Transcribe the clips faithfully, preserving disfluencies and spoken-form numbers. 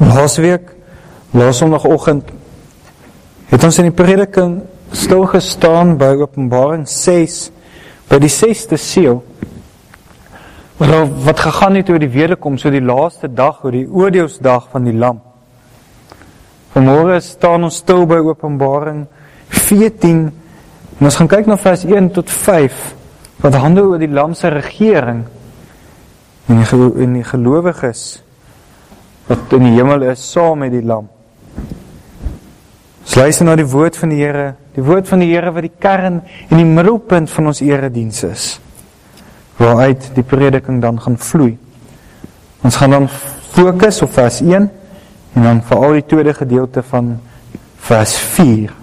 Laasweek, laas sondagoggend, het ons in die prediking stilgestaan by Openbaring ses, by die sesde seël, wat gegaan het oor die wederkoms, oor die laaste dag, oor die oordeelsdag van die Lam. Vanmôre staan ons stil by Openbaring veertien, en ons gaan kyk na vers een tot vyf, wat handel oor die Lam se regering, en die, gelo en die gelowiges, wat in die hemel is, saam met die Lam. Ons luister na die woord van die Here, die woord van die Here wat die kern en die middelpunt van ons erediens is, waaruit die prediking dan gaan vloei. Ons gaan dan fokus op vers een, en dan veral die tweede gedeelte van vers vier.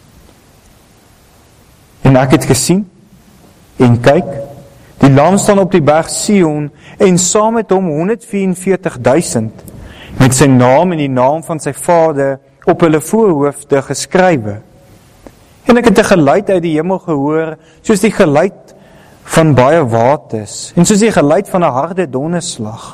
En ek het gesien, en kyk, die Lam staan op die berg Sion, en saam met hom honderd vyf-en-veertig duisend, met sy naam en die naam van sy Vader op hulle voorhoofde geskrywe. En ek het 'n geluid uit die hemel gehoor, soos die geluid van baie waters, en soos die geluid van 'n harde donderslag.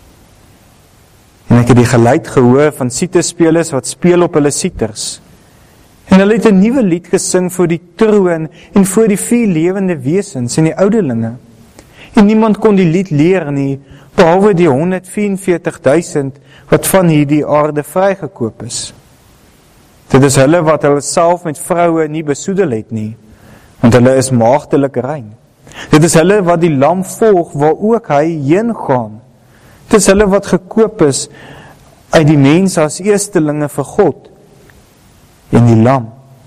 En ek het die geluid gehoor van siterspelers wat speel op hulle siters. En hulle het 'n nuwe lied gesing voor die troon en voor die vier lewende wesens en die ouderlinge. En niemand kon die lied leer nie, behalwe die honderd vyf-en-veertig duisend wat van hierdie aarde vrygekoop is. Dit is hulle wat hulle self met vroue nie besoedel het nie, want hulle is maagdelik rein. Dit is hulle wat die Lam volg, waar ook hy heen gaan. Dit is hulle wat gekoop is uit die mense as eerstelinge vir God en die Lam.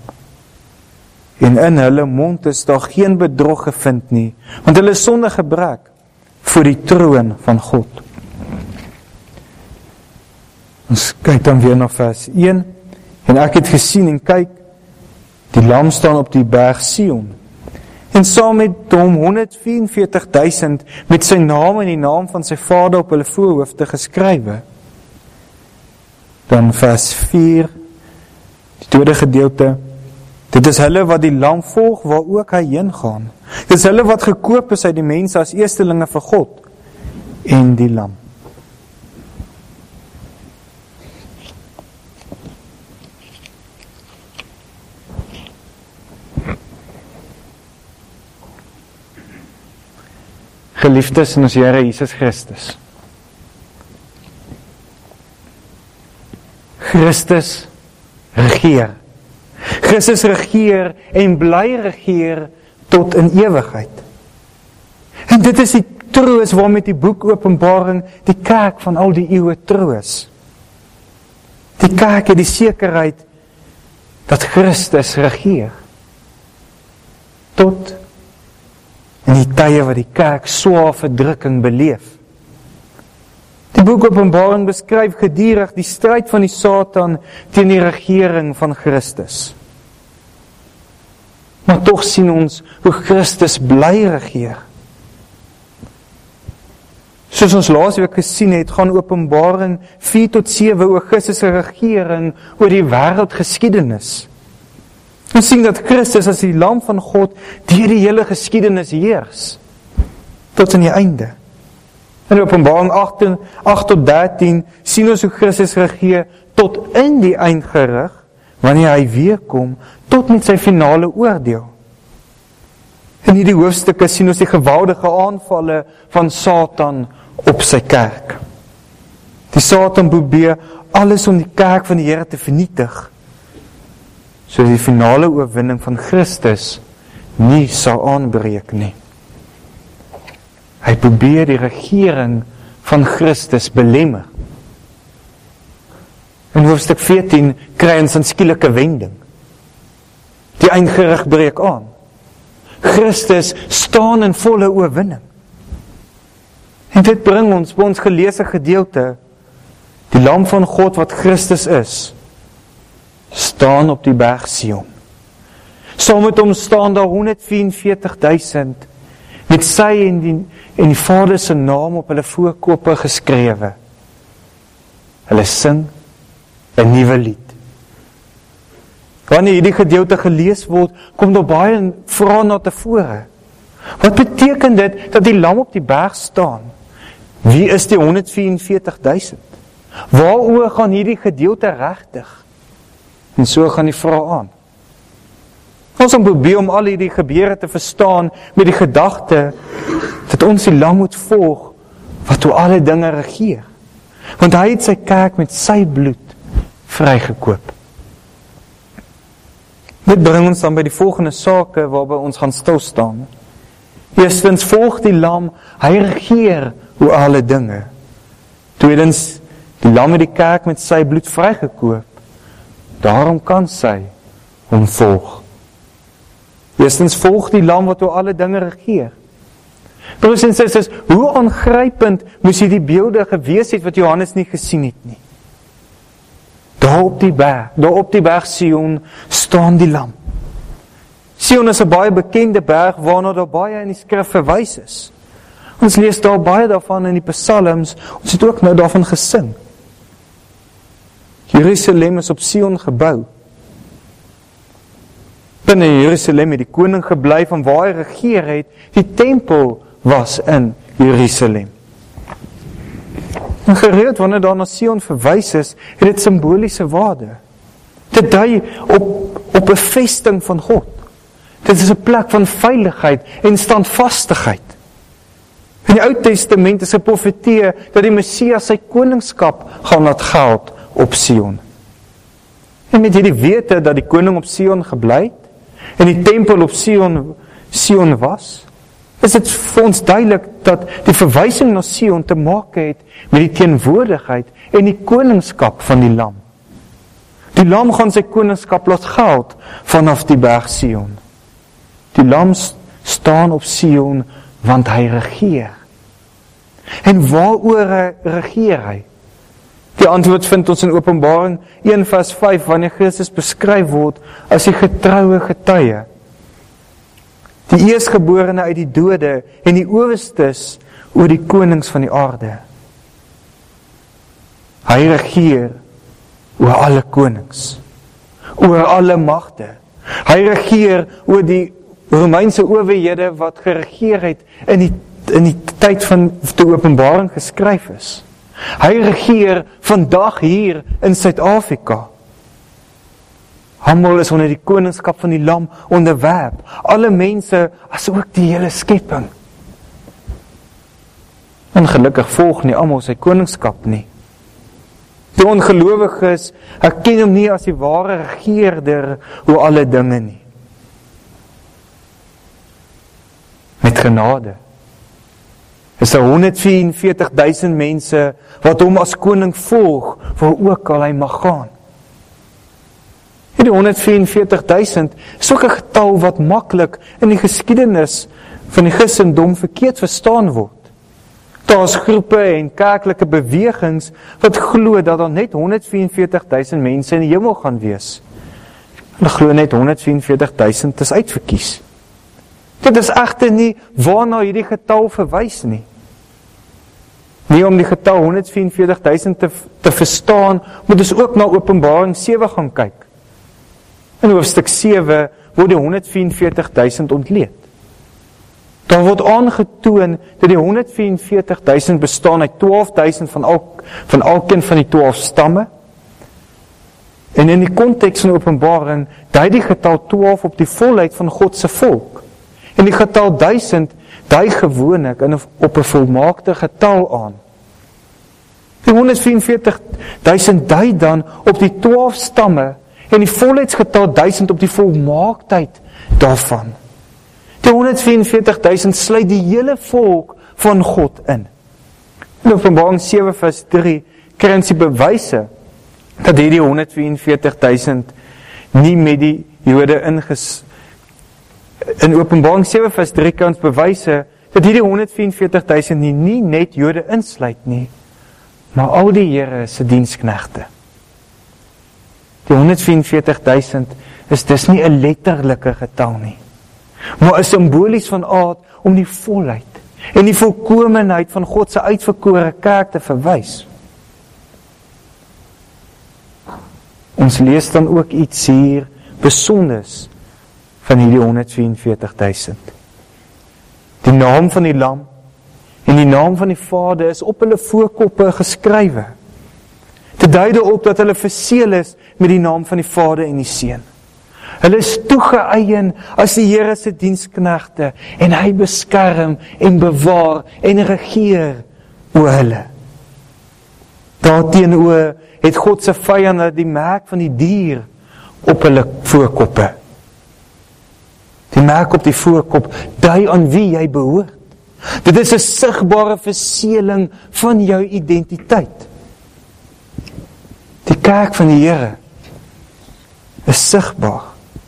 En in hulle mond is daar geen bedrog gevind nie, want hulle is sonder gebrek voor die troon van God. Ons kyk dan weer na vers een, en ek het gesien en kyk, die Lam staan op die berg Sion, en saam met hom honderd vyf-en-veertig duisend, met sy naam en die naam van sy Vader op hulle voorhoofde geskrywe. Dan vers vier, die tweede gedeelte, dit is hulle wat die Lam volg, waar ook hy heen gaan. Dit is hulle wat gekoop is uit die mense as eerstelinge vir God en die Lam. Geliefdes in ons Here Jesus Christus. Christus regeer. Christus regeer en bly regeer tot in ewigheid. En dit is die troos waarmee die boek Openbaring die kerk van al die eeue troos. Die kerk het die sekerheid dat Christus regeer. Tot in die tye wat die kerk swaar verdrukking beleef. Die boek Openbaring beskryf gedurig die stryd van die Satan teen die regering van Christus. Maar tog sien ons hoe Christus bly regeer. Soos ons laasweek gesien het, gaan Openbaring vier tot sewe oor Christus se regering oor die wêreldgeskiedenis. Ons sien dat Christus as die Lam van God deur die hele geskiedenis heers, tot in die einde. In Openbaring agt tot dertien sien ons hoe Christus regeer tot in die eindgerig, wanneer hy weer kom, tot met sy finale oordeel. In hierdie hoofstukke sien ons die geweldige aanvalle van Satan op sy kerk. Die Satan probeer alles om die kerk van die Here te vernietig, sodat die finale oorwinning van Christus nie sal aanbreek nie. Hy probeer die regering van Christus belemmer. In hoofstuk veertien kry ons 'n skielike wending. Die eindgerig breek aan. Christus staan in volle oorwinning. En dit bring ons by ons geleesde gedeelte, die Lam van God wat Christus is, staan op die berg Sion. Saam met hom staan daar honderd vyf-en-veertig duisend, met sy en die, en die Vader se naam op hulle voorkoppe geskrewe. Hulle sing 'n nuwe lied. Wanneer hierdie gedeelte gelees word, kom daar baie vrae na tevore. Wat beteken dit dat die Lam op die berg staan? Wie is die honderd vyf-en-veertig duisend? Waaroor gaan hierdie gedeelte regtig? En so gaan die vraag aan. Ons moet probeer om al hierdie gebeure te verstaan met die gedagte dat ons die lam moet volg wat oor alle dinge regeer. Want hy het sy kerk met sy bloed vrygekoop. Dit bring ons dan by die volgende sake waarby ons gaan stilstaan. Eerstens, volg die lam, hy regeer oor alle dinge. Tweedens, die lam het die kerk met sy bloed vrygekoop. Daarom kan sy hom volg. Eerstens, volg die lam wat oor alle dinge regeer. Broers en susters, hoe aangrypend moes hierdie beelde gewees het wat Johannes nie gesien het nie. Daar op die berg, daar op die berg Sion staan die lam. Sion is 'n baie bekende berg waarna daar baie in die skrif verwys is. Ons lees daar baie daarvan in die psalms, ons het ook nou daarvan gesing. Jerusalem is op Sion gebou. Binne Jerusalem het die koning gebly van waar hy regeer het, die tempel was in Jerusalem. En gereeld wanneer daar na Sion verwys is, het dit simboliese waarde. Dit dui op, op 'n vesting van God. Dit is 'n plek van veiligheid en standvastigheid. In die Ou Testament is 'n profetie dat die Messias sy koningskap gaan laat geld op Sion. En met hierdie wete dat die koning op Sion gebly het, en die tempel op Sion, Sion was, is dit vir ons duidelik dat die verwysing na Sion te maak het met die teenwoordigheid en die koningskap van die lam. Die lam gaan sy koningskap laat geld vanaf die berg Sion. Die lam staan op Sion want hy regeer. En waaroor regeer hy? Die antwoord vind ons in Openbaring een vers vyf, wanneer Christus beskryf word as die getroue getuie, die eerstgeborene uit die dode en die owerstes oor die konings van die aarde. Hy regeer oor alle konings, oor alle magte. Hy regeer oor die Romeinse owerhede wat geregeer het in die, in die tyd van die Openbaring geskryf is. Hy regeer vandag hier in Suid-Afrika. Almal is onder die koningskap van die lam onderwerp. Alle mense, as ook die hele skepping. En gelukkig volg nie almal sy koningskap nie. Die ongelowiges erken hom nie as die ware regeerder oor alle dinge nie. Met genade is daar honderdvyf en veertig duisend mense wat hom as koning volg, waar ook al hy mag gaan. Die honderdvyf en veertig duisend is ook 'n getal wat maklik in die geskiedenis van die Christendom verkeerd verstaan word. Daar is groepe en kerklike bewegings wat glo dat daar net honderdvyf en veertig duisend mense in die hemel gaan wees. Hulle glo net honderdvyf en veertig duisend is uitverkies. Dit is egter nie waarna hierdie getal verwys nie. Nie om die getal honderdvyf en veertig duisend te, te verstaan, moet ons ook na Openbaring sewe gaan kyk. In hoofstuk sewe word die honderdvyf en veertig duisend ontleed. Daar word aangetoon dat die honderdvyf en veertig duisend bestaan uit twaalf duisend van, al, van elkeen van die twaalf stamme. En in die konteks van Openbaring dui die getal twaalf op die volheid van God se volk. En die getal duisend dui gewoonlik in op 'n volmaakte getal aan. Die honderdvyf en veertig duisend dui dan op die twaalf stamme en die volheidsgetal duisend op die volmaaktheid daarvan. Die honderdvyf en veertig duisend sluit die hele volk van God in. In Openbaring sewe vers drie kry ons die bewyse dat hierdie honderdvyf en veertig duisend nie met die Jode inges In Openbaring sewe vers drie kan ons bewyse dat hierdie honderdvyf en veertig duisend nie, nie net Jode insluit nie, maar al die Here se diensknegte. Die honderdvyf en veertig duisend is dus nie 'n letterlike getal nie, maar is simbolies van aard om die volheid en die volkomenheid van God se uitverkore kerk te verwys. Ons lees dan ook iets hier besonders van hierdie honderdvyf en veertig duisend. Die naam van die lam en die naam van die Vader is op hulle voorkoppe geskrywe. Dit dui daarop dat hulle verseël is met die naam van die Vader en die Seun. Hulle is toegeëien as die Here se diensknegte en hy beskerm en bewaar en regeer oor hulle. Daarteenoor het God se vyande die merk van die dier op hulle voorkoppe. Die merk op die voorkop dui aan wie jy behoort. Dit is 'n sigbare verseëling van jou identiteit. Die kerk van die Here is sigbaar.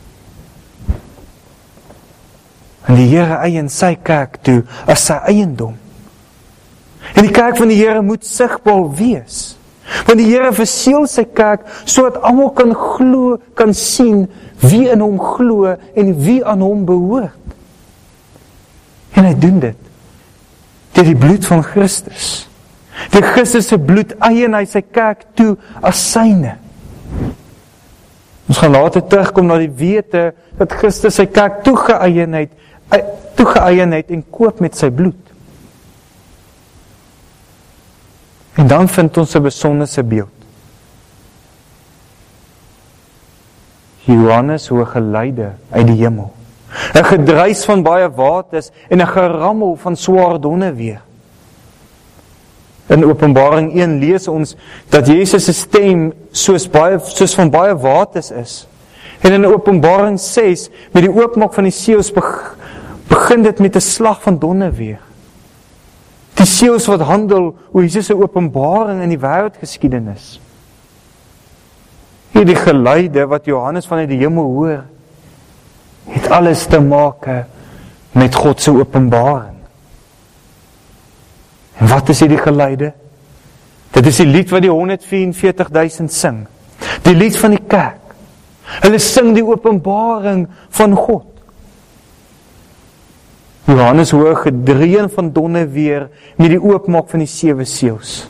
En die Here eien sy kerk toe as sy eiendom. En die kerk van die Here moet sigbaar wees. Want die Here verseël sy kerk sodat almal kan glo, kan sien wie in hom glo en wie aan hom behoort. En hy doen dit deur die bloed van Christus. Deur Christus se bloed eien hy sy kerk toe as syne. Ons gaan later terugkom na die wete dat Christus sy kerk toegeëien het, toegeëien het en koop met sy bloed. En dan vind ons 'n besondere beeld. Johannes hoor geluide uit die hemel. 'n Gedruis van baie waters en 'n gerammel van swaar donderweer. In Openbaring een lees ons dat Jesus se stem soos baie soos van baie waters is. En in Openbaring ses met die oopmaak van die seels begin dit met 'n slag van donderweer. Die seels wat handel oor Jesus se openbaring in die wêreldgeskiedenis. Hierdie geluide wat Johannes vanuit die hemel hoor, het alles te maak met God se openbaring. En wat is hierdie geluide? Dit is die lied wat die honderdvyf en veertig duisend sing. Die lied van die kerk. Hulle sing die openbaring van God. Johannes hoor gedreun van donderweer met die oopmaak van die sewe seels.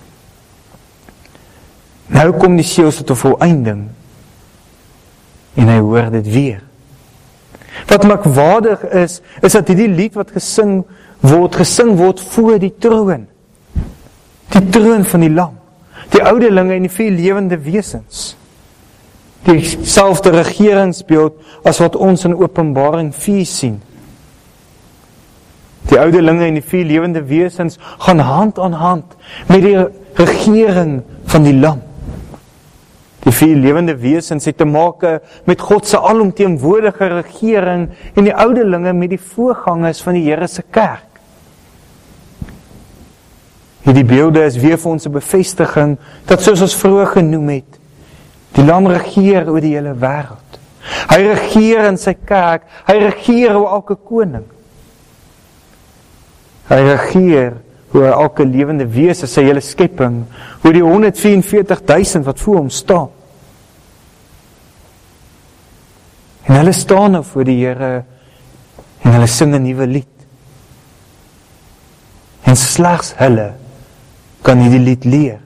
Nou kom die seels tot 'n volëinding en hy hoor dit weer. Wat merkwaardig is, is dat hierdie lied wat gesing word, gesing word voor die troon. Die troon van die Lam, die ouderlinge en die vier lewende wesens. Dieselfde regeringsbeeld as wat ons in Openbaring vier sien. Die ouderlinge en die vier lewende wesens gaan hand aan hand met die regering van die Lam. Die vier lewende wesens het te maak met God se alomteenwoordige regering en die ouderlinge met die voorgangers van die Here se kerk. Hierdie beelde is weer vir ons 'n bevestiging dat soos ons vroeër genoem het, die Lam regeer oor die hele wêreld. Hy regeer in sy kerk, hy regeer oor elke koning. Hy regeer oor elke lewende wese, sy hele skepping, oor die honderdvyf en veertig duisend wat voor hom staan. En hulle staan nou voor die Here en hulle sing 'n nuwe lied. En slegs hulle kan hierdie lied leer.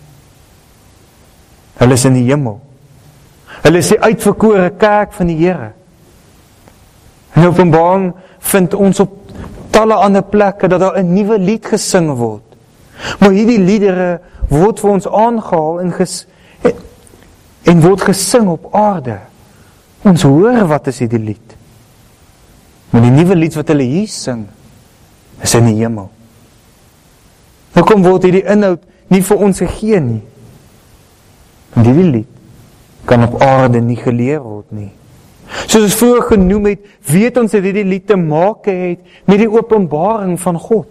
Hulle is in die hemel. Hulle is die uitverkore kerk van die Here. In Openbaring vind ons op talle ander plekke dat daar 'n nuwe lied gesing word. Maar hierdie liedere word vir ons aangehaal en, ges, en word gesing op aarde. Ons hoor wat is hierdie lied. Maar die nuwe lied wat hulle hier sing, is in die hemel. Nou kom word hierdie inhoud nie vir ons gegee nie. Want hierdie lied kan op aarde nie geleer word nie. Soos ons vroeër genoem het, weet ons dat hierdie lied te maak het met die openbaring van God.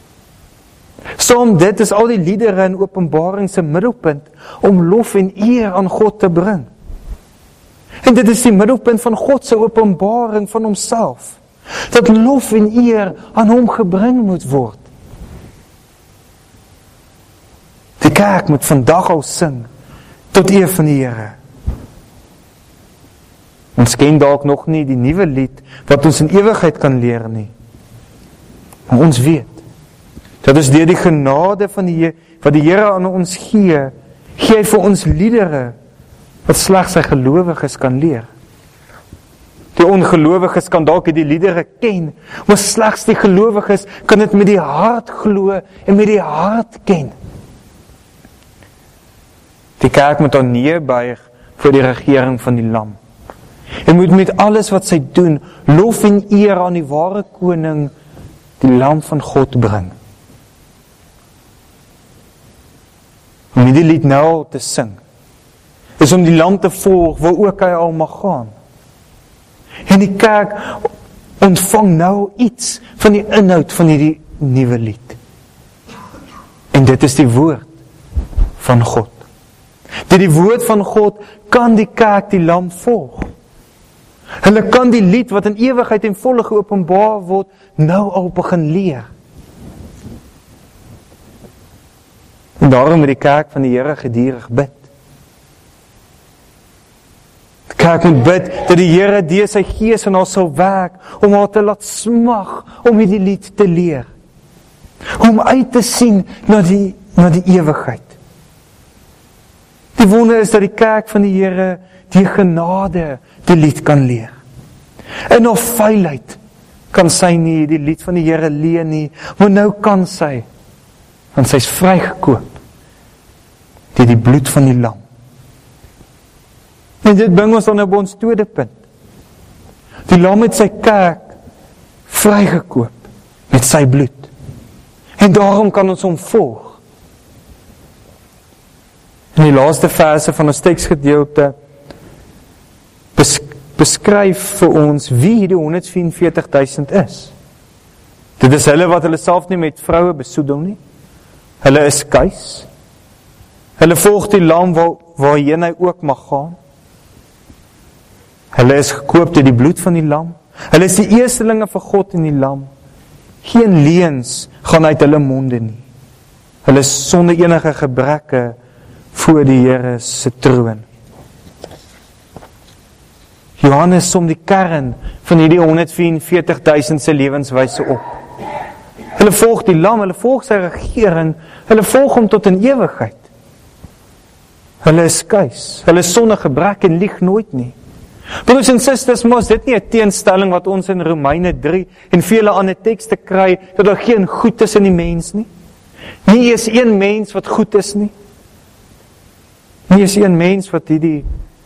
Saam dit is al die liedere in Openbaring se middelpunt om lof en eer aan God te bring. En dit is die middelpunt van God se openbaring van homself. Dat lof en eer aan hom gebring moet word. Die kerk moet vandag al sing tot eer van die Here. Ons ken dalk nog nie die nuwe lied wat ons in ewigheid kan leer nie. Maar ons weet dat is deur die genade van die wat die Here aan ons gee, gee hy vir ons liedere wat slegs sy gelowiges kan leer. Die ongelowiges kan dalk die liedere ken, maar slegs die gelowiges kan dit met die hart glo en met die hart ken. Die kerk moet haar neerbuig voor die regering van die lam. En moet met alles wat sy doen, lof en eer aan die ware koning, die lam van God bring. Om die lied nou te sing, is om die lam te volg, waar ook hy al mag gaan. En die kerk ontvang nou iets van die inhoud van die nuwe lied. En dit is die woord van God. Deur die woord van God kan die kerk die lam volg. Hulle kan die lied wat in ewigheid en volle geopenbaar word, nou al begin leer. En daarom moet die kerk van die Here geduldig bid. Die kerk moet bid dat die Here deur sy gees in haar sal werk, om haar te laat smag om hierdie lied te leer. Om uit te sien na die, na die ewigheid. Die wonder is dat die kerk van die Here die genade die lied kan leer. In haar vuilheid kan sy nie die lied van die Here leer nie, maar nou kan sy, want sy is vrygekoop deur die bloed van die lam. En dit bring ons dan op ons tweede punt. Die lam het sy kerk vrygekoop met sy bloed. En daarom kan ons hom volg. In die laaste verse van ons teksgedeelte beskryf vir ons wie die honderdvyf en veertig duisend is. Dit is hulle wat hulle self nie met vroue besoedel nie. Hulle is kuis. Hulle volg die lam waar, waarheen hy ook mag gaan. Hulle is gekoop deur die bloed van die lam. Hulle is die eerstelinge vir God en die lam. Geen leuns gaan uit hulle monde nie. Hulle is sonder enige gebreke voor die Here se troon. Johannes som die kern van hierdie honderdvyf en veertig duisend se lewenswyse op. Hulle volg die lam, hulle volg sy regering, hulle volg hom tot in ewigheid. Hulle is kuis, hulle is sonder gebrek en lieg nooit nie. Broers en susters, maar is dit nie 'n teenstelling wat ons in Romeine drie en vele ander tekste kry, dat daar geen goed is in die mens nie? Nie is een mens wat goed is nie. Nie is een mens wat hierdie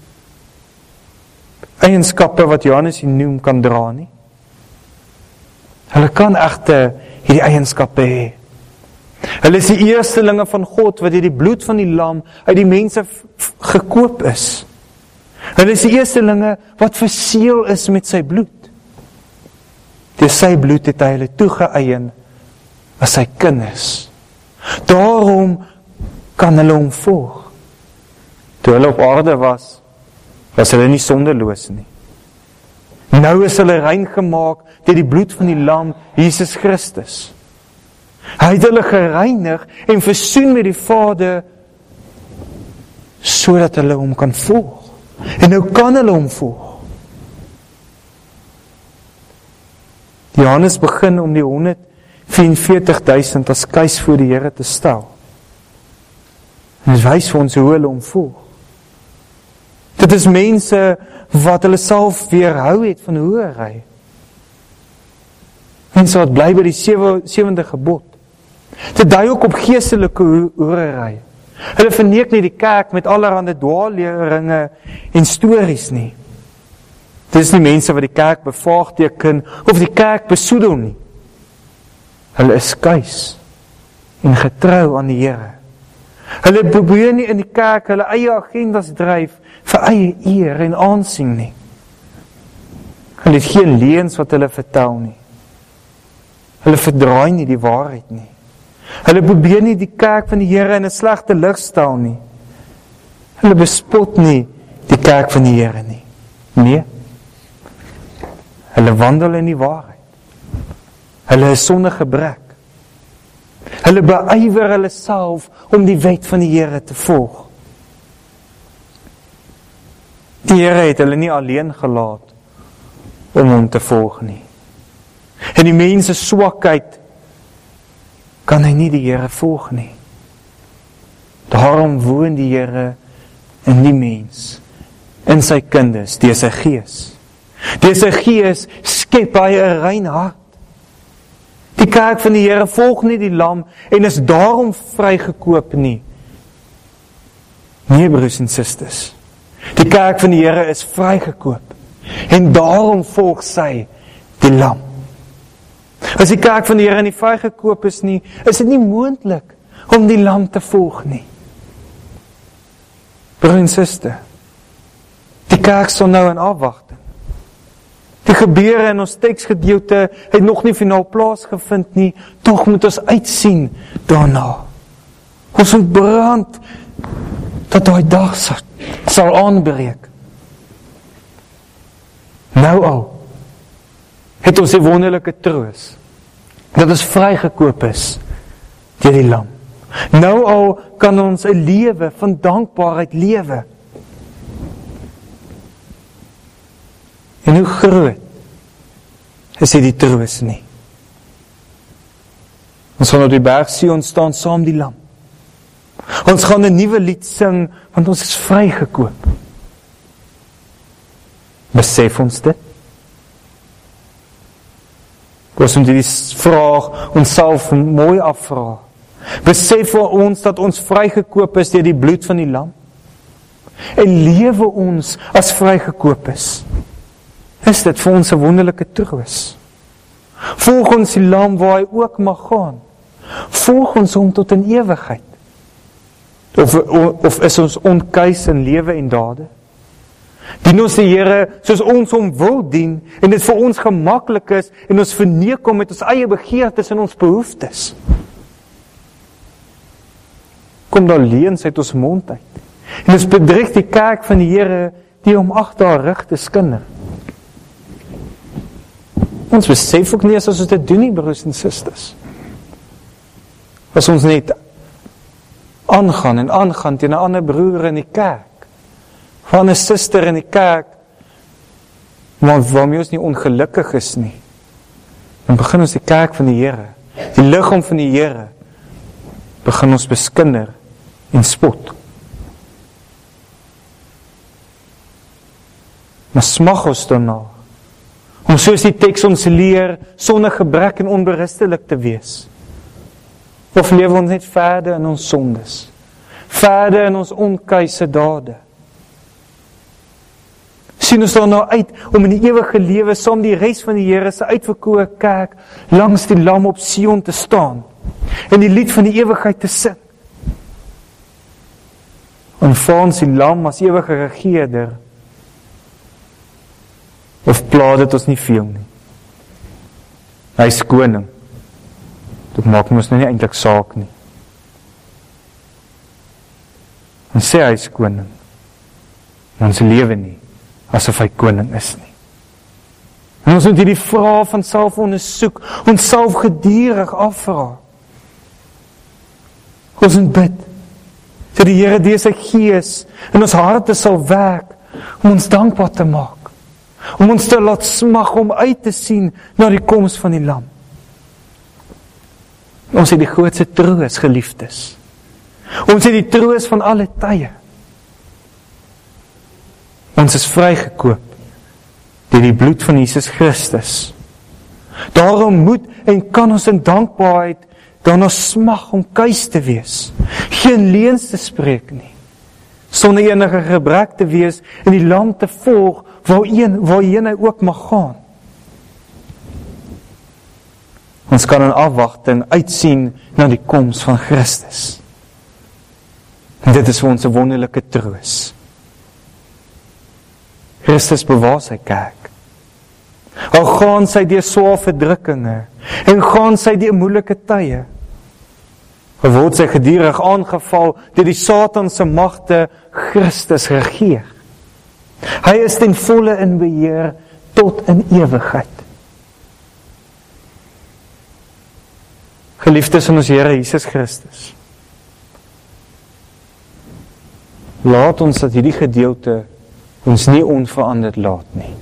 eienskappe wat Johannes hier noem kan dra nie. Hulle kan egter hierdie eienskappe hê. Hulle is die eerstelinge van God wat deur die bloed van die lam uit die mense gekoop is. Hulle is die eerstelinge wat verseël is met sy bloed. Deur sy bloed het hy hulle toegeëien as sy kinders. Daarom kan hulle hom volg. Toe hulle op aarde was, was hulle nie sondeloos nie. Nou is hulle rein gemaak deur die bloed van die lam, Jesus Christus. Hy het hulle gereinig en versoen met die Vader, sodat hulle hom kan volg. En nou kan hulle hom volg. Johannes begin om die honderdvyf en veertig duisend as kuis voor die Here te stel. En dit wys vir ons hoe hulle hom volg. Dit is mense wat hulle self weerhou het van hoerery. Mense wat bly by die sewe, sewende gebod. Dit dui ook op geestelike hoerery. Hulle verneek nie die kerk met allerhande dwaalleringe en stories nie. Dit is nie mense wat die kerk bevaagteken of die kerk besoedel nie. Hulle is kuis en getrou aan die Here. Hulle probeer nie in die kerk hulle eie agendas dryf vir eie eer en aansien nie. Hulle het geen leuns wat hulle vertel nie. Hulle verdraai nie die waarheid nie. Hulle probeer nie die kerk van die Here in 'n slegte lig stel nie. Hulle bespot nie die kerk van die Here nie. Nee. Hulle wandel in die waarheid. Hulle is sonder gebrek. Hulle beywer hulle self om die wet van die Here te volg. Die Here het hulle nie alleen gelaat om hom te volg nie. En die mens se swakheid kan hy nie die Here volg nie. Daarom woon die Here in die mens, in sy kinders, deur sy gees. Deur sy gees skep hy 'n rein hart. Die kerk van die Here volg nie die lam en is daarom vrygekoop nie. Nee, broers en susters. Die kerk van die Here is vrygekoop. En daarom volg sy die lam. As die kerk van die Here nie vrygekoop is nie, is dit nie moontlik om die lam te volg nie. Broer en suster, die kerk staan nou in afwagting. Die gebeure in ons teksgedeelte het nog nie finaal plaasgevind nie, tog moet ons uitsien daarna. Ons moet brand dat daai dag sal, sal aanbreek. Nou al het ons die wonderlike troos dat ons vrygekoop is deur die lam. Nou al kan ons 'n lewe van dankbaarheid lewe. En hoe groot is dit die troos nie? Ons gaan op die berg Sion staan saam die lam. Ons gaan 'n nuwe lied sing, want ons is vrygekoop. Besef ons dit? Ons moet die vraag onsself mooi afvra. Besef ons dat ons vrygekoop is deur die bloed van die lam? En lewe ons as vrygekoop is? Is dit vir ons 'n wonderlike troos? Volg ons die lam waar hy ook mag gaan? Volg ons hom tot in ewigheid? Of, of is ons onkeus in lewe en dade? Dien ons die Here soos ons hom wil dien en dit vir ons gemaklik is en ons verneek hom met ons eie begeertes en ons behoeftes? Kom daar leuns uit ons mond uit en ons bedrieg die kerk van die Here die hom agter haar rug te skinder. Ons besef ook nie as ons dit doen nie, broers en susters. As ons net aangaan en aangaan teen 'n ander broer in die kerk, van 'n suster in die kerk, maar waarmee ons nie ongelukkig is nie, dan begin ons die kerk van die Here, die liggaam van die Here, begin ons beskinder en spot. Maar smag ons daarna, om soos die teks ons leer, sonder gebrek en onberistelik te wees? Of lewe ons net verder in ons sondes, verder in ons onkeuse dade? Sien ons daarna uit om in die ewige lewe saam die res van die Here se uitverkore kerk langs die lam op Sion te staan en die lied van die ewigheid te sing? Aanvaar ons die lam as ewige regerder, of pla dit ons nie veel nie? Hy is koning. Dit maak ons nou nie eintlik saak nie. Ons sê hy is koning, maar ons lewe nie asof hy koning is nie. En ons moet hierdie vrae van self ondersoek, ons self gedurig afvra. Ons moet bid, dat die Here deur sy Gees in ons harte sal werk, om ons dankbaar te maak, om ons te laat smag om uit te sien na die koms van die lam. Ons het die grootste troos, geliefdes. Ons het die troos van alle tye. Ons is vrygekoop deur die bloed van Jesus Christus. Daarom moet en kan ons in dankbaarheid daarna smag om kuis te wees, geen leuns te spreek nie, sonder enige gebrek te wees en die lam te volg waarheen, waarheen hy ook mag gaan. Ons kan in afwagting uitsien na die koms van Christus. En dit is vir ons 'n wonderlike troos. Christus bewaar sy kerk. Al gaan sy deur swaar verdrukkinge en gaan sy deur moeilike tye, word sy gedurig aangeval deur die Satan se magte, Christus regeer. Hy is ten volle in beheer tot in ewigheid. Geliefdes in ons Here Jesus Christus, laat ons dat hierdie gedeelte ons nie onveranderd laat nie.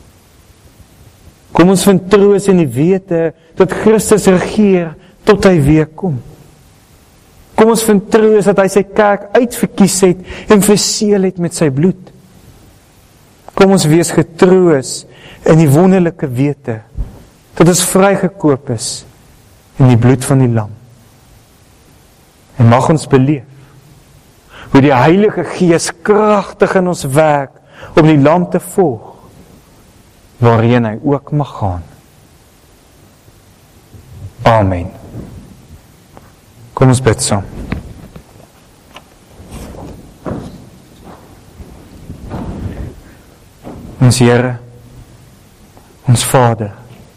Kom ons vind troos in die wete dat Christus regeer tot hy weer kom. Kom ons vind troos dat hy sy kerk uitverkies het en verseël het met sy bloed. Kom ons wees getroos in die wonderlike wete dat ons vrygekoop is in die bloed van die lam. En mag ons beleef hoe die Heilige Gees kragtig in ons werk om die lam te volg, waarheen hy ook mag gaan. Amen. Kom ons bid saam. Ons Here, ons Vader,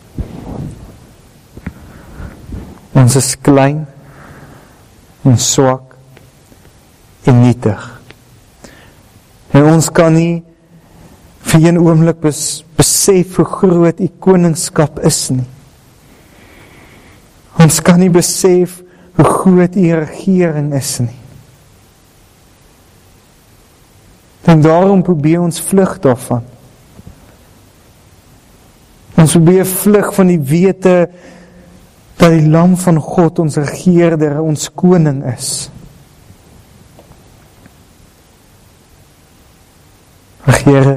ons is klein en swak en nietig. En ons kan nie vir een oomblik bes, besef hoe groot u koningskap is nie. Ons kan nie besef hoe groot u regering is nie. En daarom probeer ons vlug daarvan. Ons probeer vlug van die wete dat die lam van God ons regeerder, ons koning is. Ag Here,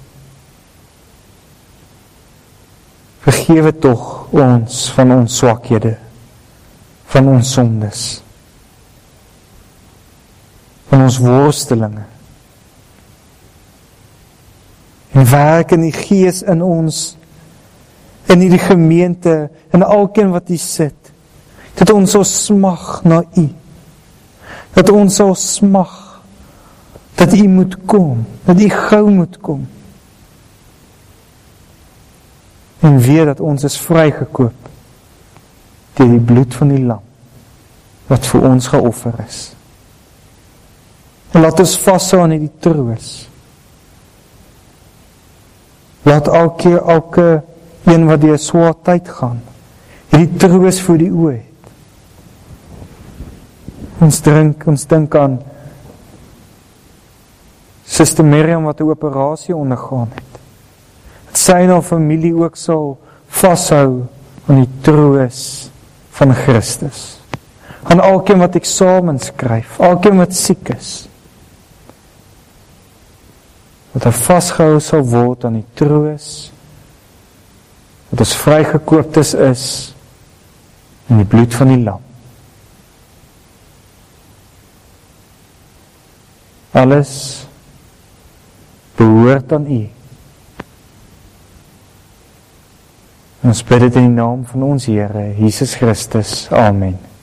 vergewe tog ons van ons swakhede, van ons sondes, van ons worstelinge. En werk in die Gees in ons, in die gemeente, en elkeen wat hier sit, dat ons sal smag na U, dat ons sal smag, dat U moet kom, dat U gou moet kom, en weet dat ons is vrygekoop, deur die bloed van die lam, wat vir ons geoffer is. En laat ons vashou aan die troos. Laat elke, elke een wat deur swaar tyd gaan, hierdie troos voor die oë het. Ons drink, ons dink aan Suster Miriam wat 'n operasie ondergaan het. Dat sy en haar familie ook sal vashou aan die troos van Christus. Aan elkeen wat eksamen skryf, elkeen wat siek is. Dat hy vasgehou sal word aan die troos, dat ons vrygekooptes is in die bloed van die lam. Alles behoort aan U. En ons bid dit in die naam van ons Here, Jesus Christus. Amen.